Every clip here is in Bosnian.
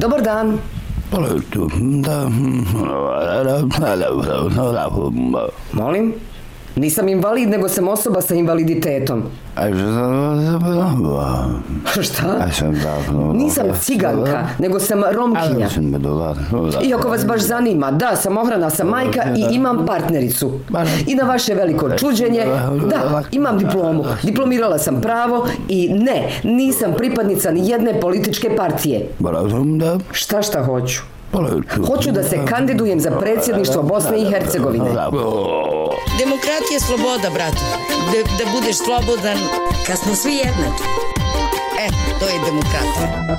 Dobar dan. Molim? Nisam invalid, nego sam osoba sa invaliditetom. Šta? Nisam ciganka, nego sam Romkinja. Iako vas baš zanima, da, samohrana sam majka i imam partnericu. I na vaše veliko čuđenje, da, imam diplomu. Diplomirala sam pravo i ne, nisam pripadnica ni jedne političke partije. Šta hoću? Hoću da se kandidujem za predsjedništvo Bosne i Hercegovine. Demokratija je sloboda, brate. Da budeš slobodan kad smo svi jednaki. To je demokratija.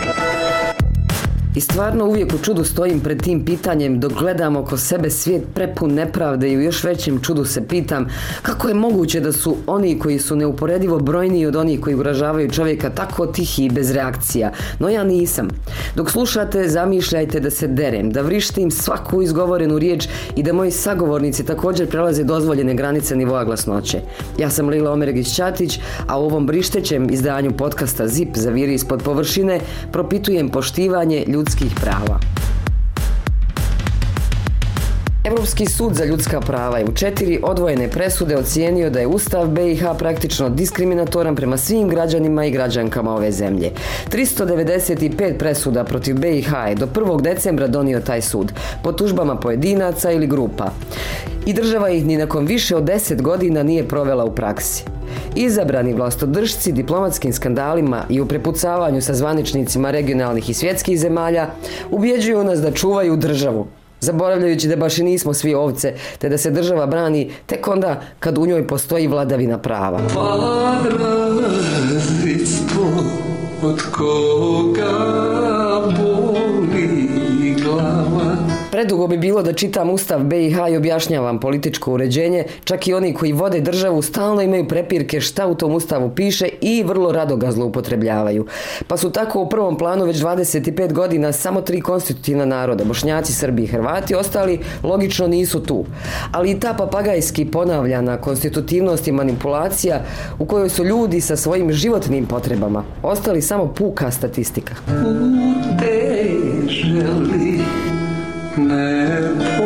I stvarno uvijek u čudu stojim pred tim pitanjem dok gledam oko sebe svijet prepun nepravde i u još većem čudu se pitam kako je moguće da su oni koji su neuporedivo brojniji od onih koji ugrožavaju čovjeka tako tihi i bez reakcija. No ja nisam. Dok slušate, zamišljajte da se derem, da vrištim svaku izgovorenu riječ i da moji sagovornici također prelaze dozvoljene granice nivoa glasnoće. Ja sam Lila Omeregić-Ćatić, a u ovom brištećem izdanju podcasta ZIP Zaviri ispod površine propitujem poštivanje ljudskih prava. Europski sud za ljudska prava je u 4 odvojene presude ocijenio da je Ustav BiH praktično diskriminatoran prema svim građanima i građankama ove zemlje. 395 presuda protiv BiH je do 1. decembra donio taj sud, po tužbama pojedinaca ili grupa. I država ih ni nakon više od 10 godina nije provela u praksi. Izabrani vlastodržci diplomatskim skandalima i u prepucavanju sa zvaničnicima regionalnih i svjetskih zemalja ubjeđuju nas da čuvaju državu, zaboravljajući da baš i nismo svi ovce, te da se država brani tek onda kad u njoj postoji vladavina prava. Od koga boli glava. Predugo bi bilo da čitam Ustav BiH i objašnjavam političko uređenje, čak i oni koji vode državu stalno imaju prepirke šta u tom Ustavu piše i vrlo rado ga zloupotrebljavaju. Pa su tako u prvom planu već 25 godina samo 3 konstitutivna naroda, Bošnjaci, Srbi i Hrvati, ostali logično nisu tu. Ali i ta papagajski ponavljana konstitutivnost i manipulacija u kojoj su ljudi sa svojim životnim potrebama ostali samo puka statistika. Ne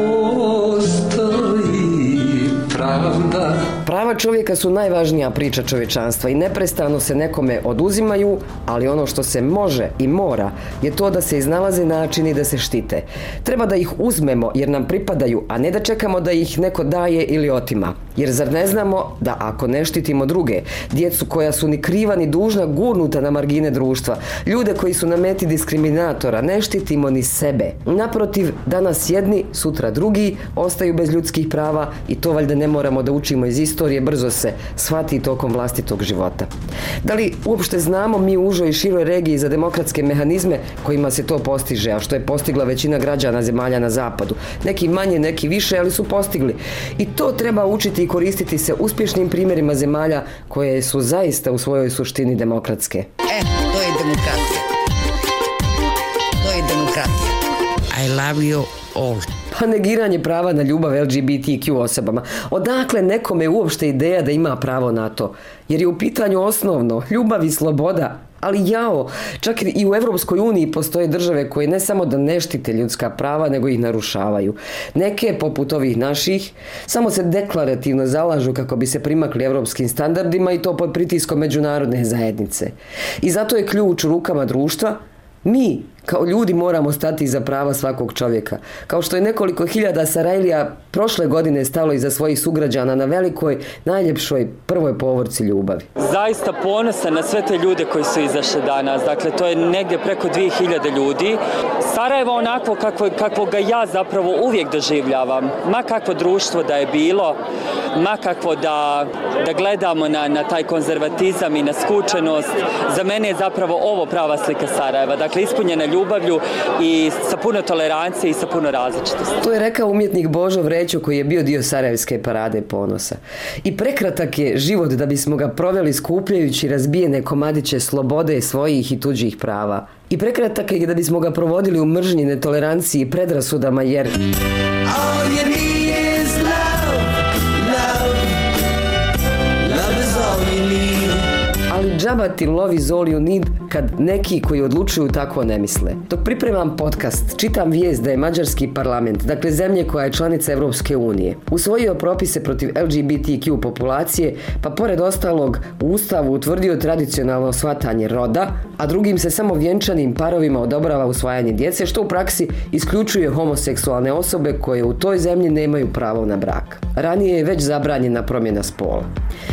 postoji pravda. Prava čovjeka su najvažnija priča čovječanstva i neprestano se nekome oduzimaju, ali ono što se može i mora je to da se iznalaze načini da se štite. Treba da ih uzmemo jer nam pripadaju, a ne da čekamo da ih neko daje ili otima. Jer zar ne znamo da ako ne štitimo druge, djecu koja su ni kriva ni dužna gurnuta na margine društva, ljude koji su na meti diskriminatora, ne štitimo ni sebe. Naprotiv, danas jedni, sutra drugi ostaju bez ljudskih prava i to valjda ne moramo da učimo iz istorije, brzo se shvati tokom vlastitog života. Da li uopšte znamo mi u užoj i široj regiji za demokratske mehanizme kojima se to postiže, a što je postigla većina građana zemalja na zapadu? Neki manje, neki više, ali su postigli. I to treba učiti i koristiti se uspješnim primjerima zemalja koje su zaista u svojoj suštini demokratske. To je demokratija. To je demokratija. I love you all. Pa negiranje prava na ljubav LGBTQ osobama. Odakle nekome uopšte ideja da ima pravo na to? Jer je u pitanju osnovno ljubav i sloboda. Ali čak i u Europskoj uniji postoje države koje ne samo da ne štite ljudska prava, nego ih narušavaju. Neke, poput ovih naših, samo se deklarativno zalažu kako bi se primakli europskim standardima i to pod pritiskom međunarodne zajednice. I zato je ključ u rukama društva. Mi, kao ljudi, moramo stati iza prava svakog čovjeka. Kao što je nekoliko hiljada Sarajlija prošle godine stalo iza svojih sugrađana na velikoj, najljepšoj prvoj povorci ljubavi. Zaista ponosan na sve te ljude koji su izašli danas. Dakle, to je negdje preko 2000 ljudi. Sarajevo onako kakvo ga ja zapravo uvijek doživljavam. Ma kakvo društvo da je bilo, ma kakvo da gledamo na taj konzervatizam i na skučenost. Za mene je zapravo ovo prava slika Sarajeva. Dakle, ispunjena ljubavlju i sa puno tolerancije i sa puno različitosti. To je rekao umjetnik Božo Vrećo koji je bio dio Sarajevske parade ponosa. I prekratak je život da bismo ga proveli skupljajući razbijene komadiće slobode svojih i tuđih prava. I prekratak je da bismo ga provodili u mržnji, netoleranciji i predrasudama jer... džaba ti love is all you need kad neki koji odlučuju tako ne misle. Dok pripremam podcast, čitam vijest da je mađarski parlament, dakle zemlje koja je članica Europske unije, usvojio propise protiv LGBTQ populacije, pa pored ostalog u Ustavu utvrdio tradicionalno shvatanje roda, a drugim se samo vjenčanim parovima odobrava usvajanje djece, što u praksi isključuje homoseksualne osobe koje u toj zemlji nemaju pravo na brak. Ranije je već zabranjena promjena spola.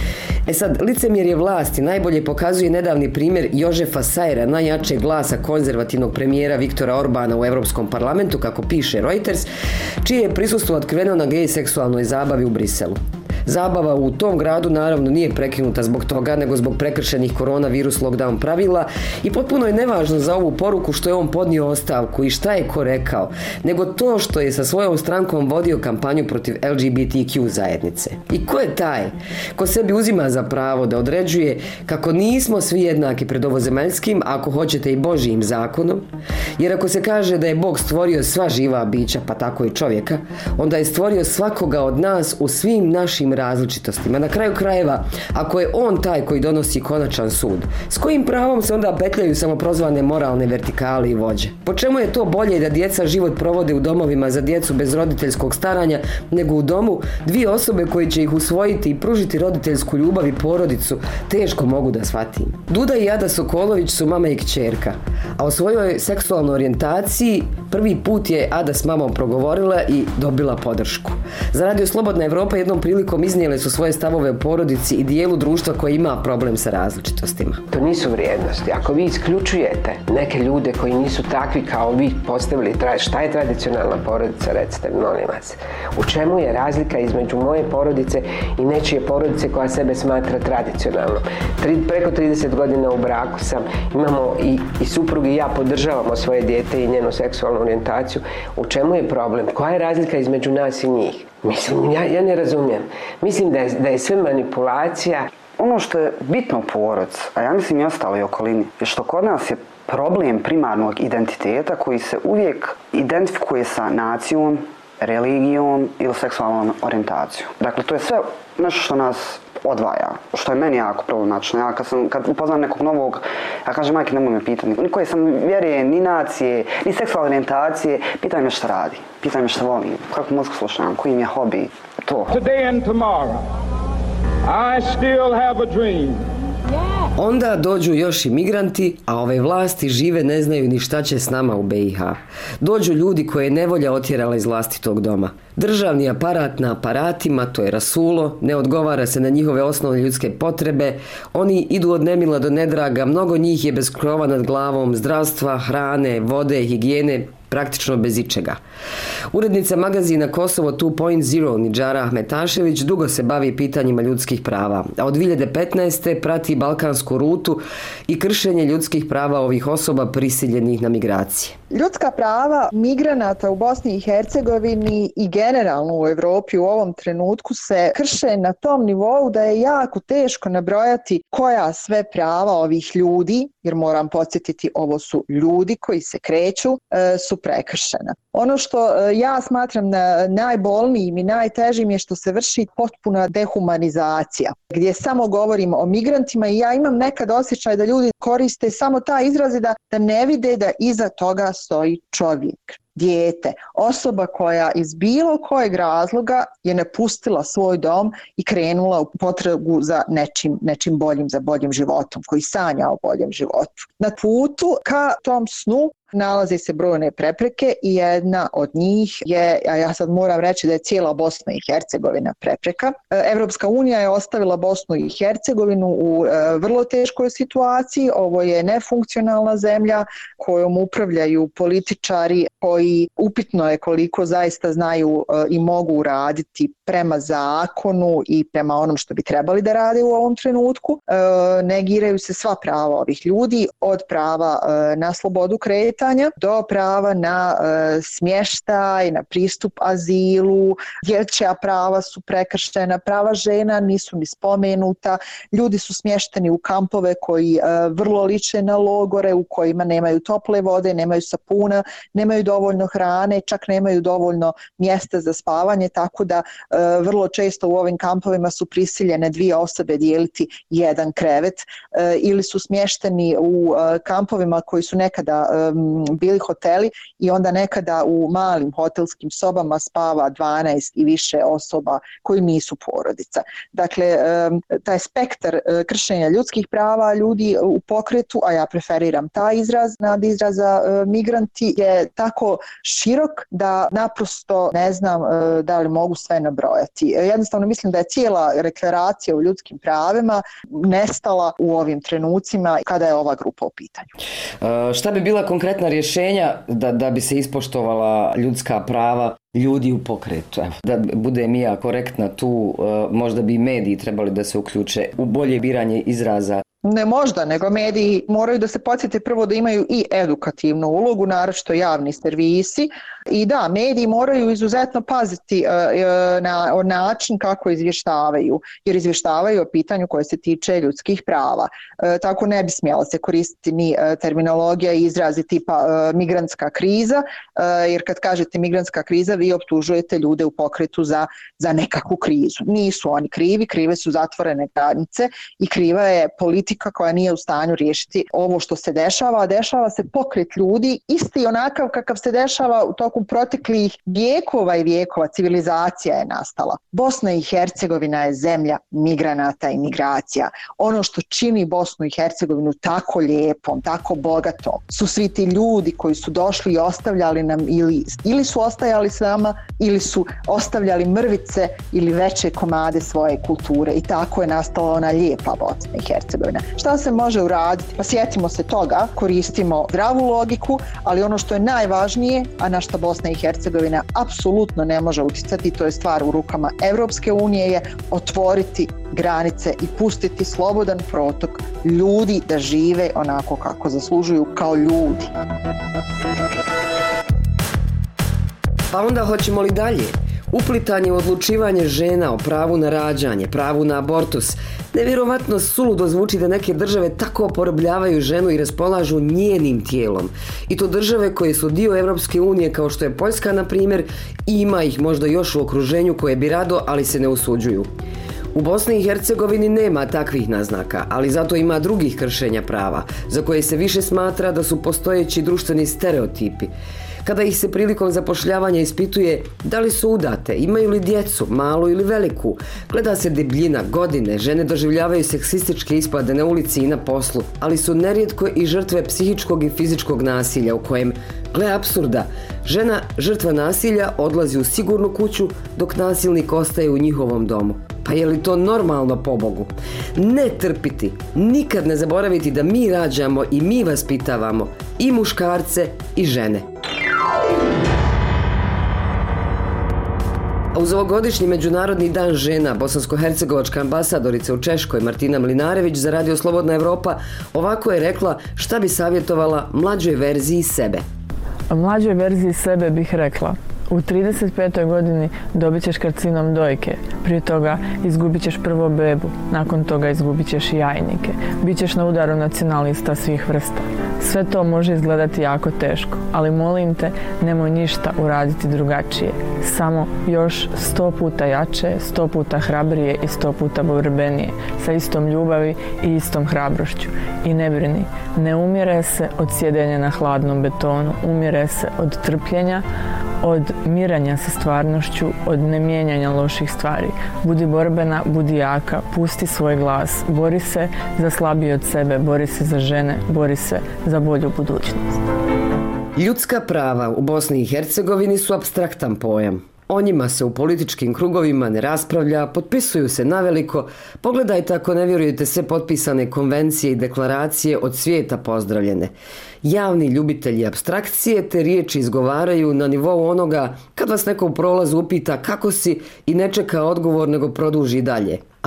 Sad, licemjerje vlasti najbolje pokazuje nedavni primjer Jožefa Sajera, najjačeg glasa konzervativnog premijera Viktora Orbana u Europskom parlamentu, kako piše Reuters, čije je prisustvo otkriveno na gej seksualnoj zabavi u Briselu. Zabava u tom gradu naravno nije prekinuta zbog toga, nego zbog prekršenih koronavirus lockdown pravila i potpuno je nevažno za ovu poruku što je on podnio ostavku i šta je ko rekao, nego to što je sa svojom strankom vodio kampanju protiv LGBTQ zajednice. I ko je taj ko sebi uzima za pravo da određuje kako nismo svi jednaki pred ovozemaljskim, ako hoćete i Božijim zakonom, jer ako se kaže da je Bog stvorio sva živa bića, pa tako i čovjeka, onda je stvorio svakoga od nas u svim našim različitostima. Na kraju krajeva, ako je on taj koji donosi konačan sud, s kojim pravom se onda petljaju samoprozvane moralne vertikale i vođe? Po čemu je to bolje da djeca život provode u domovima za djecu bez roditeljskog staranja, nego u domu dvije osobe koje će ih usvojiti i pružiti roditeljsku ljubav i porodicu, teško mogu da shvatim. Duda i Ada Sokolović su mama i kćerka, a o svojoj seksualnoj orijentaciji prvi put je Ada s mamom progovorila i dobila podršku. Za Radio Slobodna Evropa jednom prilikom iznijele su svoje stavove o porodici i dijelu društva koje ima problem sa različitostima. To nisu vrijednosti. Ako vi isključujete neke ljude koji nisu takvi kao vi postavili, šta je tradicionalna porodica, recite, molim vas. U čemu je razlika između moje porodice i nečije porodice koja sebe smatra tradicionalnom? Preko 30 godina u braku sam, imamo i suprug i ja podržavamo svoje dijete i njenu seksualnu orijentaciju. U čemu je problem? Koja je razlika između nas i njih? Mislim, ja ne razumijem. Mislim da je sve manipulacija. Ono što je bitno u porodci, a ja mislim i ostaloj okolini, je što kod nas je problem primarnog identiteta koji se uvijek identifikuje sa nacijom, religijom ili seksualnom orijentacijom. Dakle, to je sve nešto što nas odvaja, što je meni jako problematično. Ja kad upoznam nekog novog, ja kažem, majke, nemoj me pitati, ni koje sam vjerije, ni nacije, ni seksualne orijentacije, pitaj me šta radi, pitaj me šta volim, kakvu muziku slušam, koji im je hobi, to. Today and tomorrow, I still have a dream. Onda dođu još i migranti, a ove vlasti žive ne znaju ni šta će s nama u BiH. Dođu ljudi koje je nevolja otjerala iz vlastitog doma. Državni aparat na aparatima, to je rasulo, ne odgovara se na njihove osnovne ljudske potrebe, oni idu od nemila do nedraga, mnogo njih je bez krova nad glavom, zdravstva, hrane, vode, higijene, praktično bez ičega. Urednica magazina Kosovo 2.0 Nidžara Ahmetašević dugo se bavi pitanjima ljudskih prava, a od 2015. prati balkansku rutu i kršenje ljudskih prava ovih osoba prisiljenih na migracije. Ljudska prava migranata u Bosni i Hercegovini i generalno u Europi u ovom trenutku se krše na tom nivou da je jako teško nabrojati koja sve prava ovih ljudi, jer moram podsjetiti, ovo su ljudi koji se kreću, su prekršena. Ono što ja smatram najbolnijim i najtežim je što se vrši potpuna dehumanizacija, gdje samo govorimo o migrantima i ja imam nekad osjećaj da ljudi koriste samo taj izraz da ne vide da iza toga stoji čovjek, dijete, osoba koja iz bilo kojeg razloga je napustila svoj dom i krenula u potragu za nečim boljim, za boljim životom, koji sanja o boljem životu. Na putu ka tom snu nalaze se brojne prepreke i jedna od njih je, a ja sad moram reći da je cijela Bosna i Hercegovina prepreka. Evropska unija je ostavila Bosnu i Hercegovinu u vrlo teškoj situaciji. Ovo je nefunkcionalna zemlja kojom upravljaju političari koji upitno je koliko zaista znaju i mogu raditi prema zakonu i prema onom što bi trebali da rade u ovom trenutku. Negiraju se sva prava ovih ljudi, od prava na slobodu kretanja kretanja do prava na smještaj, na pristup azilu, dječja prava su prekršena, prava žena nisu ni spomenuta, ljudi su smješteni u kampove koji vrlo liče na logore, u kojima nemaju tople vode, nemaju sapuna, nemaju dovoljno hrane, čak nemaju dovoljno mjesta za spavanje, tako da vrlo često u ovim kampovima su prisiljene 2 osobe dijeliti jedan krevet, ili su smješteni u kampovima koji su nekada bili hoteli i onda nekada u malim hotelskim sobama spava 12 i više osoba koji nisu porodica. Dakle, taj spektar kršenja ljudskih prava ljudi u pokretu, a ja preferiram taj izraz nad izraza migranti, je tako širok da naprosto ne znam da li mogu sve nabrojati. Jednostavno mislim da je cijela deklaracija o ljudskim pravima nestala u ovim trenucima kada je ova grupa u pitanju. Šta bi bila konkretna rješenja da bi se ispoštovala ljudska prava ljudi u pokretu? Evo, da budem i ja korektna tu, možda bi i mediji trebali da se uključe u bolje biranje izraza. Ne možda, nego mediji moraju da se podsjete prvo da imaju i edukativnu ulogu, naročito javni servisi. I da, mediji moraju izuzetno paziti na način kako izvještavaju, jer izvještavaju o pitanju koje se tiče ljudskih prava. Tako ne bi smjela se koristiti ni terminologija i izrazi tipa migrantska kriza, jer kad kažete migrantska kriza vi optužujete ljude u pokretu za nekakvu krizu. Nisu oni krivi, krive su zatvorene granice i kriva je politika koja nije u stanju riješiti ovo što se dešava, a dešava se pokret ljudi isti onakav kakav se dešava u toku proteklih vijekova i vijekova. Civilizacija je nastala. Bosna i Hercegovina je zemlja migranata i migracija. Ono što čini Bosnu i Hercegovinu tako lijepom, tako bogatom, su svi ti ljudi koji su došli i ostavljali nam ili su ostajali s nama ili su ostavljali mrvice ili veće komade svoje kulture i tako je nastala ona lijepa Bosna i Hercegovina. Šta se može uraditi? Pa sjetimo se toga, koristimo zdravu logiku, ali ono što je najvažnije, a na što Bosna i Hercegovina apsolutno ne može utjecati, to je stvar u rukama Europske unije, je otvoriti granice i pustiti slobodan protok ljudi da žive onako kako zaslužuju kao ljudi. Pa onda hoćemo li dalje? Uplitanje u odlučivanje žena o pravu na rađanje, pravu na abortus. Nevjerovatno suludo zvuči da neke države tako porobljavaju ženu i raspolažu njenim tijelom. I to države koje su dio Europske unije kao što je Poljska, na primjer, i ima ih možda još u okruženju koje bi rado, ali se ne usuđuju. U Bosni i Hercegovini nema takvih naznaka, ali zato ima drugih kršenja prava, za koje se više smatra da su postojeći društveni stereotipi. Kada ih se prilikom zapošljavanja ispituje da li su udate, imaju li djecu, malu ili veliku, gleda se debljina, godine, žene doživljavaju seksističke ispade na ulici i na poslu, ali su nerijetko i žrtve psihičkog i fizičkog nasilja u kojem, gle apsurda, žena žrtva nasilja odlazi u sigurnu kuću dok nasilnik ostaje u njihovom domu. Pa je li to normalno, pobogu? Ne trpiti, nikad ne zaboraviti da mi rađamo i mi vaspitavamo i muškarce i žene. A uz ovogodišnji Međunarodni dan žena, bosansko-hercegovačka ambasadorica u Češkoj Martina Mlinarević za Radio Slobodna Evropa ovako je rekla šta bi savjetovala mlađoj verziji sebe. Mlađoj verziji sebe bih rekla: u 35. godini dobit ćeš karcinom dojke, prije toga izgubit ćeš prvo bebu, nakon toga izgubit ćeš i jajnike, bit ćeš na udaru nacionalista svih vrsta. Sve to može izgledati jako teško, ali molim te, nemoj ništa uraditi drugačije. Samo još 100 puta jače, 100 puta hrabrije i 100 puta borbenije, sa istom ljubavi i istom hrabrošću. I ne brini, ne umire se od sjedenja na hladnom betonu, umire se od trpljenja, od miranja sa stvarnošću, od nemijenjanja loših stvari. Budi borbena, budi jaka, pusti svoj glas, bori se za slabije od sebe, bori se za žene, bori se za bolju budućnost. Ljudska prava u Bosni i Hercegovini su apstraktan pojam. O njima se u političkim krugovima ne raspravlja, potpisuju se naveliko. Pogledajte ako ne vjerujete sve potpisane konvencije i deklaracije od svijeta pozdravljene. Javni ljubitelji apstrakcije te riječi izgovaraju na nivou onoga kad vas neko u prolazu upita kako si i ne čeka odgovor nego produži dalje.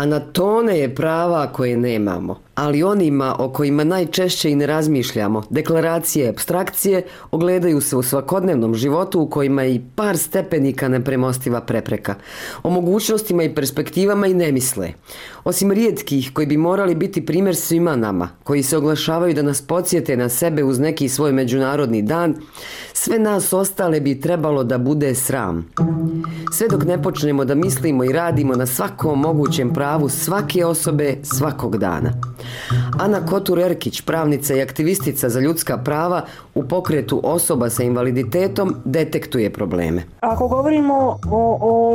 a na tone je prava koje nemamo. Ali onima o kojima najčešće i ne razmišljamo, deklaracije i apstrakcije ogledaju se u svakodnevnom životu u kojima je i par stepenika nepremostiva prepreka. O mogućnostima i perspektivama i ne misle. Osim rijetkih koji bi morali biti primjer svima nama, koji se oglašavaju da nas podsjete na sebe uz neki svoj međunarodni dan, sve nas ostale bi trebalo da bude sram. Sve dok ne počnemo da mislimo i radimo na svakom mogućem pravu svake osobe svakog dana. Ana Kotur-Erkić, pravnica i aktivistica za ljudska prava u pokretu osoba sa invaliditetom, detektuje probleme. Ako govorimo o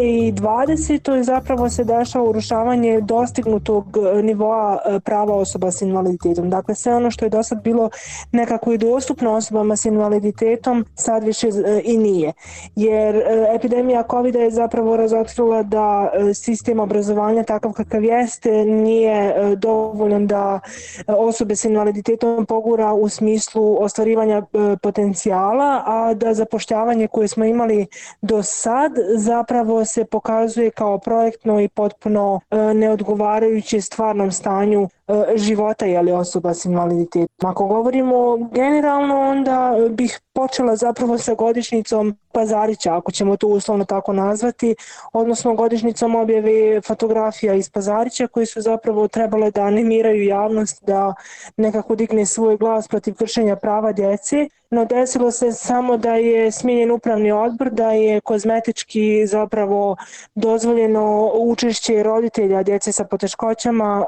2020. zapravo se dešava urušavanje dostignutog nivoa prava osoba s invaliditetom. Dakle, sve ono što je do sad bilo nekako i dostupno osobama s invaliditetom, sad više i nije. Jer epidemija COVID je zapravo razotkrila da sistem obrazovanja takav kakav jeste nije dovoljan da osobe s invaliditetom pogura u smislu ostvarivanja potencijala, a da zapošljavanje koje smo imali do sad zapravo se pokazuje kao projektno i potpuno neodgovarajuće stvarnom stanju života osoba s invaliditetom. Ako govorimo generalno, onda bih počela zapravo sa godišnjicom Pazarića, ako ćemo to uslovno tako nazvati, odnosno godišnjicom objave fotografija iz Pazarića koji su zapravo trebale da animiraju javnost da nekako digne svoj glas protiv kršenja prava djece. No desilo se samo da je smijenjen upravni odbor, da je kozmetički zapravo dozvoljeno učešće roditelja djece sa poteškoćama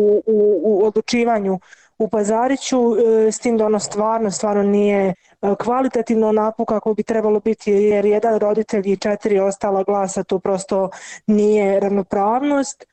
u odlučivanju u Pazariću, s tim da ono stvarno nije kvalitativno onako kako bi trebalo biti, jer jedan roditelj i 4 ostala glasa, to prosto nije ravnopravnost.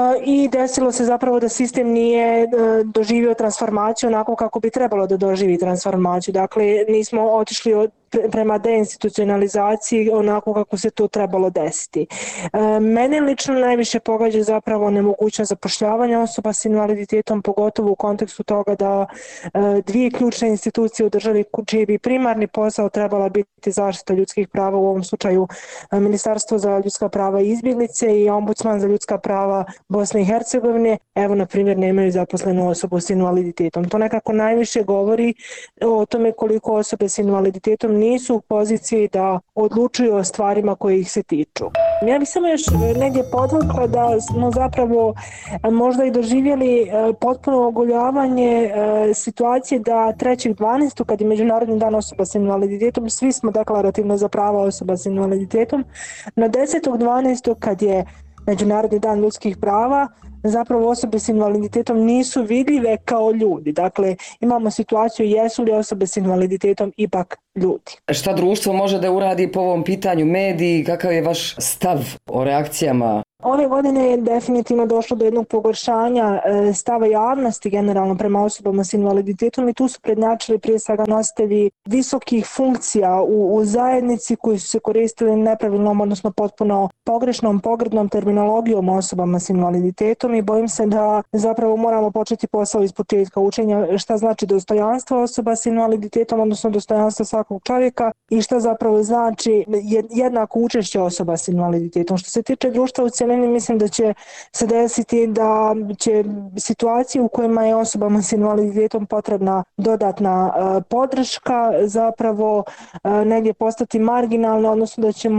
I desilo se zapravo da sistem nije doživio transformaciju onako kako bi trebalo da doživi transformaciju. Dakle, nismo otišli prema deinstitucionalizaciji onako kako se to trebalo desiti. Mene lično najviše pogađa zapravo nemogućnost zapošljavanja osoba s invaliditetom, pogotovo u kontekstu toga da dvije ključne institucije u državi čiji bi primarni posao trebala biti zaštita ljudskih prava, u ovom slučaju Ministarstvo za ljudska prava i izbjeglice i Ombudsman za ljudska prava Bosne i Hercegovine, evo na primjer nemaju zaposlenu osobu s invaliditetom. To nekako najviše govori o tome koliko osobe s invaliditetom nisu u poziciji da odlučuju o stvarima koje ih se tiču. Ja bih samo još negdje podvukla da smo zapravo možda i doživjeli potpuno ogoljavanje situacije da 3.12. kad je Međunarodni dan osoba s invaliditetom, svi smo deklarativno za prava osoba s invaliditetom, na 10.12. kad je Međunarodni dan ljudskih prava, zapravo osobe s invaliditetom nisu vidljive kao ljudi. Dakle, imamo situaciju jesu li osobe s invaliditetom ipak ljudi. Šta društvo može da uradi po ovom pitanju, mediji, kakav je vaš stav o reakcijama? Ove godine je definitivno došlo do jednog pogoršanja stava javnosti generalno prema osobama s invaliditetom i tu su prednjačili prije svega nositelji visokih funkcija u zajednici koji su se koristili nepravilnom, odnosno potpuno pogrešnom, pogrdnom terminologijom osobama s invaliditetom i bojim se da zapravo moramo početi posao iz početka učenja šta znači dostojanstvo osoba s invaliditetom, odnosno dostojanstvo svakog čovjeka i šta zapravo znači jednako učešće osoba s invaliditetom. Što se tiče društva u cjelini, mislim da će se desiti da će situacije u kojima je osobama s invaliditetom potrebna dodatna podrška zapravo negdje postati marginalne, odnosno da ćemo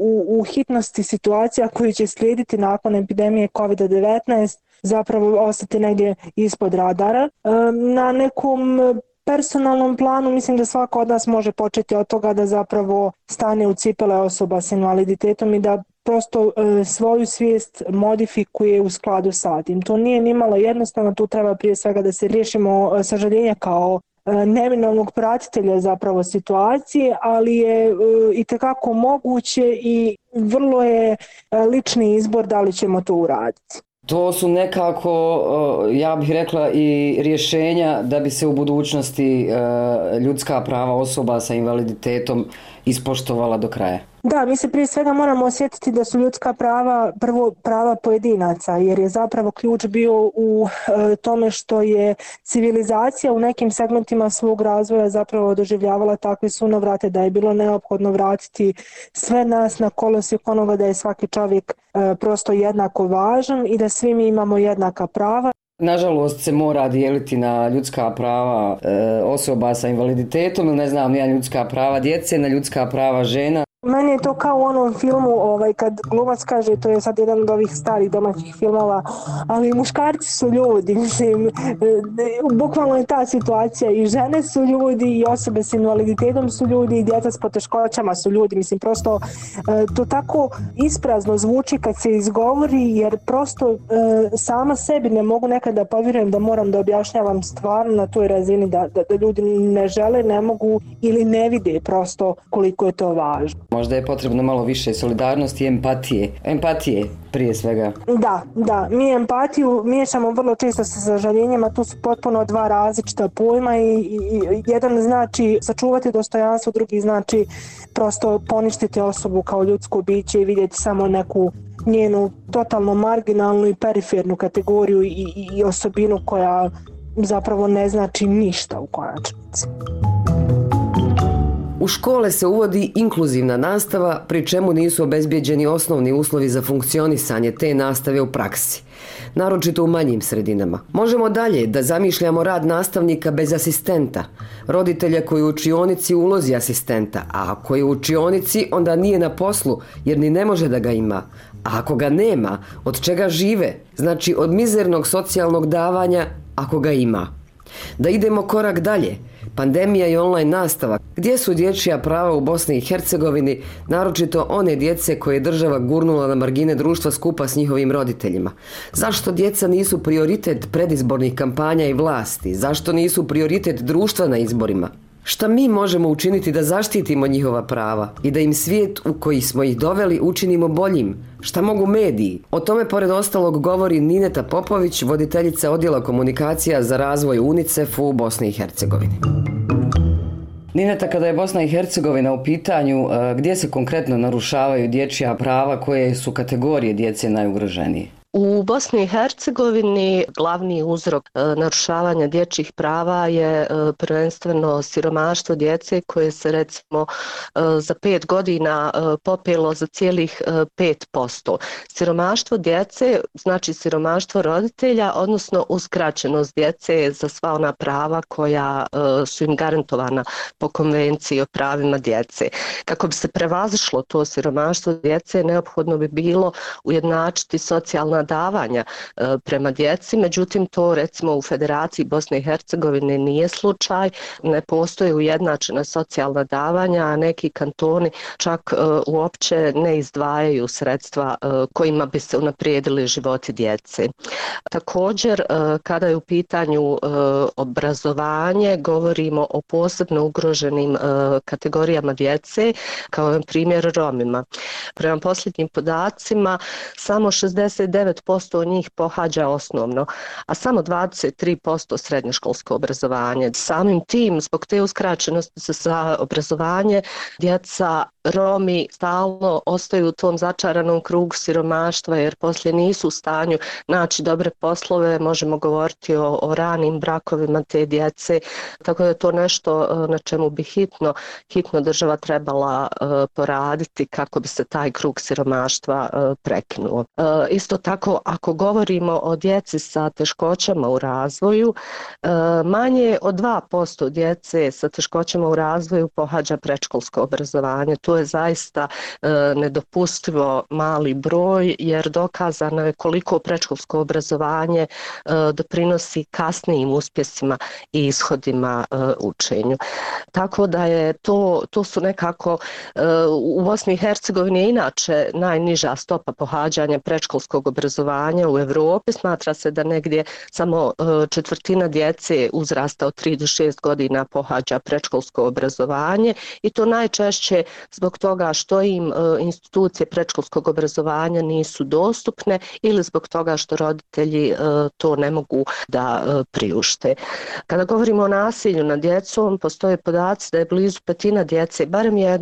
u hitnosti situacija koji će slijediti nakon epidemije COVID-19 zapravo ostati negdje ispod radara. Na nekom personalnom planu mislim da svako od nas može početi od toga da zapravo stane u cipele osoba s invaliditetom i da prosto svoju svijest modifikuje u skladu sa tim. To nije nimalo jednostavno, tu treba prije svega da se riješimo sažaljenja kao neminovnog pratitelja zapravo situacije, ali je itekako moguće i vrlo je lični izbor da li ćemo to uraditi. To su nekako, ja bih rekla, i rješenja da bi se u budućnosti ljudska prava osoba sa invaliditetom ispoštovala do kraja. Da, mi se prije svega moramo osjetiti da su ljudska prava prvo prava pojedinaca, jer je zapravo ključ bio u tome što je civilizacija u nekim segmentima svog razvoja zapravo doživljavala takve sunovrate da je bilo neophodno vratiti sve nas na kolosijek onoga da je svaki čovjek prosto jednako važan i da svi mi imamo jednaka prava. Nažalost se mora dijeliti na ljudska prava osoba sa invaliditetom ili ne znam, ja ljudska prava djece, na ljudska prava žena. Meni je to kao u onom filmu kad glumac kaže, to je sad jedan od ovih starih domaćih filmova, ali muškarci su ljudi, mislim, bukvalno je ta situacija, i žene su ljudi i osobe s invaliditetom su ljudi i djeca s poteškoćama su ljudi, mislim, prosto to tako isprazno zvuči kad se izgovori, jer prosto sama sebi ne mogu nekada da povjerujem da moram da objašnjavam stvarno na toj razini da ljudi ne žele, ne mogu ili ne vide prosto koliko je to važno. Možda je potrebno malo više solidarnosti i empatije. Empatije prije svega. Da. Mi empatiju miješamo vrlo često sa sažaljenjem, a tu su potpuno dva različita pojma i jedan znači sačuvati dostojanstvo, drugi znači prosto poništiti osobu kao ljudsko biće i vidjeti samo neku njenu totalno marginalnu i perifernu kategoriju i osobinu koja zapravo ne znači ništa u konačnici. U škole se uvodi inkluzivna nastava, pri čemu nisu obezbijeđeni osnovni uslovi za funkcionisanje te nastave u praksi, naročito u manjim sredinama. Možemo dalje da zamišljamo rad nastavnika bez asistenta, roditelja koji u učionici ulozi asistenta, a ako je u učionici onda nije na poslu jer ni ne može da ga ima. A ako ga nema, od čega žive? Znači od mizernog socijalnog davanja ako ga ima. Da idemo korak dalje. Pandemija i online nastava. Gdje su dječja prava u Bosni i Hercegovini, naročito one djece koje je država gurnula na margine društva skupa s njihovim roditeljima? Zašto djeca nisu prioritet predizbornih kampanja i vlasti? Zašto nisu prioritet društva na izborima? Šta mi možemo učiniti da zaštitimo njihova prava i da im svijet u koji smo ih doveli učinimo boljim? Šta mogu mediji? O tome pored ostalog govori Nineta Popović, voditeljica odjela komunikacija za razvoj UNICEF u Bosni i Hercegovini. Nineta, kada je Bosna i Hercegovina u pitanju, gdje se konkretno narušavaju dječja prava, koje su kategorije djece najugroženije? U Bosni i Hercegovini glavni uzrok narušavanja dječjih prava je prvenstveno siromaštvo djece koje se recimo za 5 godina popelo za cijelih 5%. Siromaštvo djece znači siromaštvo roditelja, odnosno uskraćenost djece za sva ona prava koja su im garantovana po Konvenciji o pravima djece. Kako bi se prevazišlo to siromaštvo djece, neophodno bi bilo ujednačiti socijalna davanja prema djeci, međutim to recimo u Federaciji Bosne i Hercegovine nije slučaj, ne postoje ujednačena socijalna davanja, a neki kantoni čak uopće ne izdvajaju sredstva kojima bi se unaprijedili životi djece. Također, kada je u pitanju obrazovanje, govorimo o posebno ugroženim kategorijama djece, kao na primjer Romima. Prema posljednjim podacima, samo 69% njih pohađa osnovno, a samo 23% srednjoškolsko obrazovanje. Samim tim, zbog te uskraćenosti za obrazovanje, djeca Romi stalno ostaju u tom začaranom krugu siromaštva jer poslije nisu u stanju naći dobre poslove, možemo govoriti o ranim brakovima te djece, tako da je to nešto na čemu bi hitno država trebala poraditi kako bi se taj krug siromaštva prekinuo. Isto tako, ako govorimo o djeci sa teškoćama u razvoju, manje od 2% djece sa teškoćama u razvoju pohađa predškolsko obrazovanje. To je zaista nedopustivo mali broj jer dokazano je koliko predškolsko obrazovanje doprinosi kasnijim uspjesima i ishodima učenju. Tako da je to su nekako u Bosni i Hercegovini je inače najniža stopa pohađanja predškolskog obrazovanja u Europi. Smatra se da negdje samo četvrtina djece uzrasta od 3 do 6 godina pohađa predškolsko obrazovanje i to najčešće zbog toga što im institucije predškolskog obrazovanja nisu dostupne ili zbog toga što roditelji to ne mogu da priušte. Kada govorimo o nasilju nad djecom, postoje podaci da je blizu petina djece, barem jednom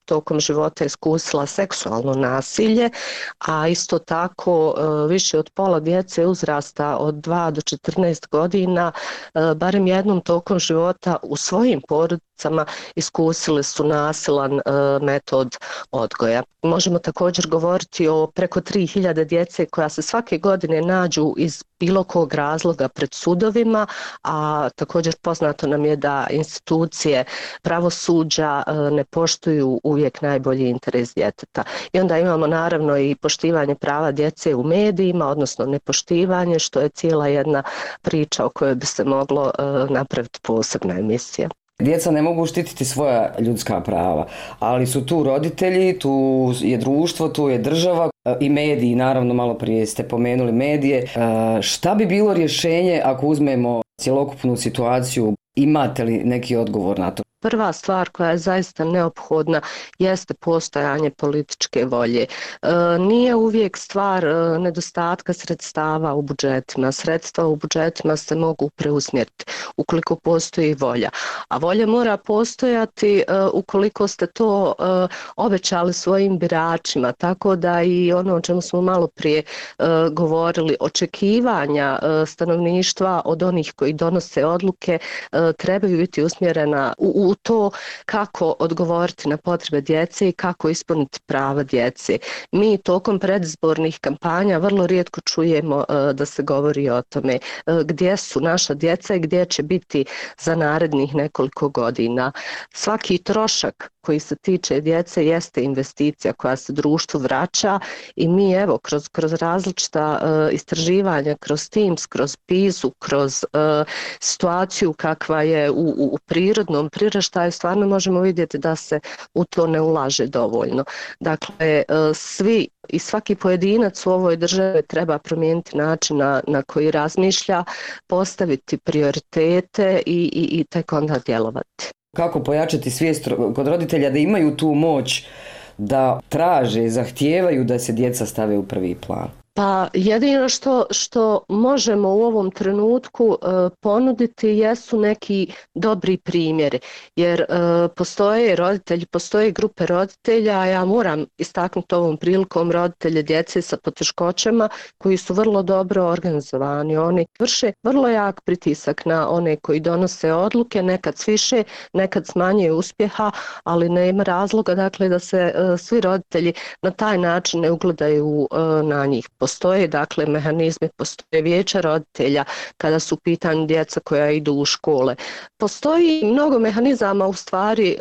tokom života iskusila seksualno nasilje, a isto tako više od pola djece uzrasta od 2 do 14 godina barem jednom tokom života u svojim porodicama iskusili su nasilan metod odgoja. Možemo također govoriti o preko 3000 djece koja se svake godine nađu iz bilo kog razloga pred sudovima, a također poznato nam je da institucije pravosuđa ne poštuju uvijek najbolji interes djeteta. I onda imamo naravno i poštivanje prava djece u medijima, odnosno nepoštivanje, što je cijela jedna priča o kojoj bi se moglo napraviti posebna emisija. Djeca ne mogu štititi svoja ljudska prava, ali su tu roditelji, tu je društvo, tu je država i mediji, naravno malo prije ste pomenuli medije. Šta bi bilo rješenje ako uzmemo cjelokupnu situaciju? Imate li neki odgovor na to? Prva stvar koja je zaista neophodna jeste postojanje političke volje. Nije uvijek stvar nedostatka sredstava u budžetima. Sredstva u budžetima se mogu preusmjeriti ukoliko postoji volja. A volja mora postojati ukoliko ste to obećali svojim biračima. Tako da i ono o čemu smo malo prije govorili, očekivanja stanovništva od onih koji donose odluke trebaju biti usmjerena u to kako odgovoriti na potrebe djece i kako ispuniti prava djece. Mi tokom predizbornih kampanja vrlo rijetko čujemo da se govori o tome gdje su naša djeca i gdje će biti za narednih nekoliko godina. Svaki trošak koji se tiče djece jeste investicija koja se društvu vraća i mi evo kroz različita istraživanja, kroz Teams, kroz PISA, kroz situaciju kakva je u prirodnom priraštaju stvarno možemo vidjeti da se u to ne ulaže dovoljno. Dakle, svi i svaki pojedinac u ovoj državi treba promijeniti način na koji razmišlja, postaviti prioritete i tek onda djelovati. Kako pojačati svijest kod roditelja da imaju tu moć da traže, zahtijevaju da se djeca stave u prvi plan? Pa jedino što možemo u ovom trenutku ponuditi jesu neki dobri primjeri, jer postoje roditelji, postoje grupe roditelja, a ja moram istaknuti ovom prilikom roditelje djece sa poteškoćama koji su vrlo dobro organizovani. Oni vrše vrlo jak pritisak na one koji donose odluke, nekad s više, nekad s manje uspjeha, ali nema razloga dakle da se svi roditelji na taj način ne ugledaju na njih. Postoje dakle mehanizmi, postoje vijeća roditelja kada su u pitanju djeca koja idu u škole. Postoji mnogo mehanizama u stvari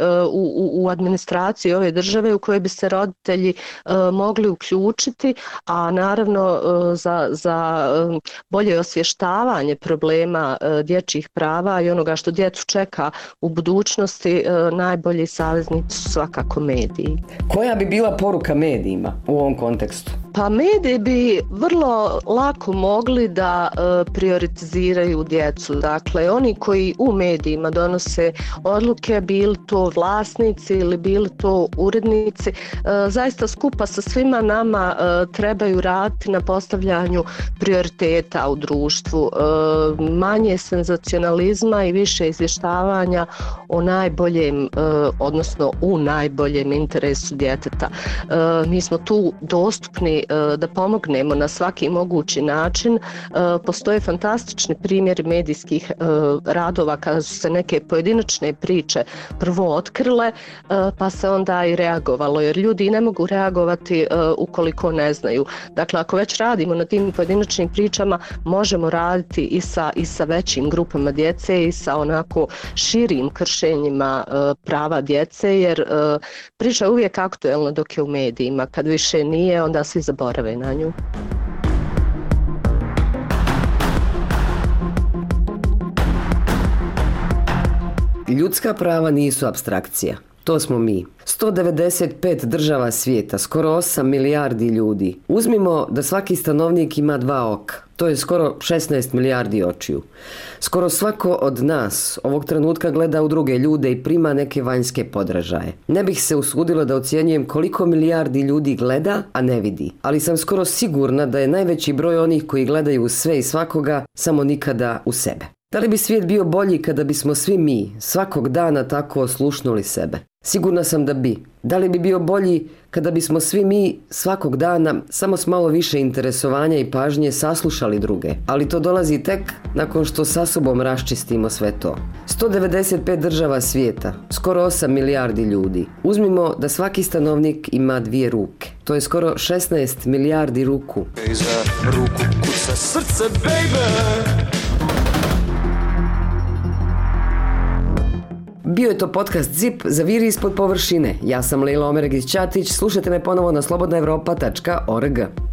u administraciji ove države u koje bi se roditelji mogli uključiti, a naravno za bolje osvještavanje problema dječjih prava i onoga što djecu čeka u budućnosti, najbolji saveznici su svakako mediji. Koja bi bila poruka medijima u ovom kontekstu? Pa mediji bi vrlo lako mogli da prioritiziraju djecu. Dakle, oni koji u medijima donose odluke, bili to vlasnici ili bili to urednici, zaista skupa sa svima nama trebaju raditi na postavljanju prioriteta u društvu. Manje senzacionalizma i više izvještavanja o najboljem, odnosno u najboljem interesu djeteta. Mi smo tu dostupni da pomognemo na svaki mogući način. Postoje fantastični primjeri medijskih radova kada su se neke pojedinačne priče prvo otkrile, pa se onda i reagovalo, jer ljudi ne mogu reagovati ukoliko ne znaju. Dakle, ako već radimo na tim pojedinačnim pričama, možemo raditi i sa većim grupama djece i sa onako širim kršenjima prava djece, jer priča je uvijek aktuelna dok je u medijima. Kad više nije, onda svi zaborave na nju. Ljudska prava nisu apstrakcija. To smo mi. 195 država svijeta, skoro 8 milijardi ljudi. Uzmimo da svaki stanovnik ima 2 oka. To je skoro 16 milijardi očiju. Skoro svako od nas ovog trenutka gleda u druge ljude i prima neke vanjske podražaje. Ne bih se usudila da ocjenjujem koliko milijardi ljudi gleda, a ne vidi. Ali sam skoro sigurna da je najveći broj onih koji gledaju u sve i svakoga, samo nikada u sebe. Da li bi svijet bio bolji kada bismo svi mi svakog dana tako oslušnuli sebe? Sigurna sam da bi. Da li bi bio bolji kada bismo svi mi svakog dana samo s malo više interesovanja i pažnje saslušali druge? Ali to dolazi tek nakon što sa sobom raščistimo sve to. 195 država svijeta, skoro 8 milijardi ljudi. Uzmimo da svaki stanovnik ima 2 ruke. To je skoro 16 milijardi ruku. Iza ruku kuca srce, baby. Bio je to podcast ZIP Zaviri ispod površine. Ja sam Lejla Omeregić-Ćatić. Slušajte me ponovo na slobodnaevropa.org.